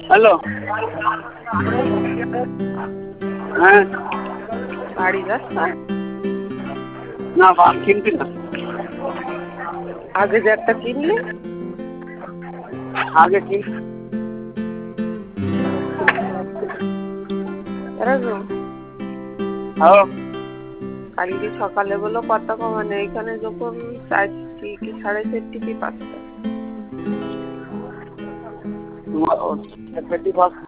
Hello, হ্যাঁ, বাড়ি যাচ্ছ? না বাস কিনবি না। আগে যে একটা কিনলি? আগে কিন। হ্যালো, কালকে সকালে বলো কত কমানে, এইখানে যখন 4টি কি 4.5 কি 5টা। তোমার